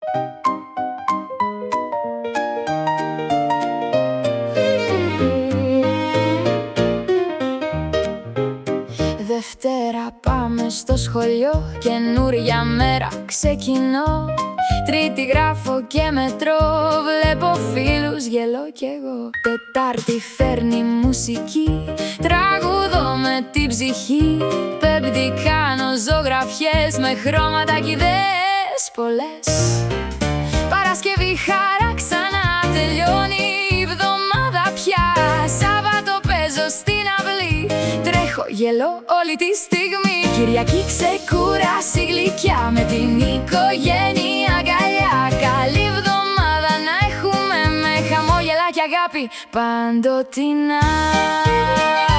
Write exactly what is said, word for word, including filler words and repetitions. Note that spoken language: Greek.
Δευτέρα πάμε στο σχολείο, καινούρια μέρα ξεκινώ. Τρίτη γράφω και μετρώ, βλέπω φίλους, γελώ κι εγώ. Τετάρτη φέρνει μουσική, τραγουδώ με την ψυχή. Πέμπτη κάνω ζωγραφιές με χρώματα κι ιδέες πολλές. Παρασκευή χαρά ξανά, τελειώνει η εβδομάδα πια. Σάββατο παίζω στην αυλή, τρέχω, γελώ όλη τη στιγμή. Κυριακή ξεκούραση γλυκιά, με την οικογένεια αγκαλιά. Καλή εβδομάδα να έχουμε, με χαμόγελα και αγάπη παντοτινά.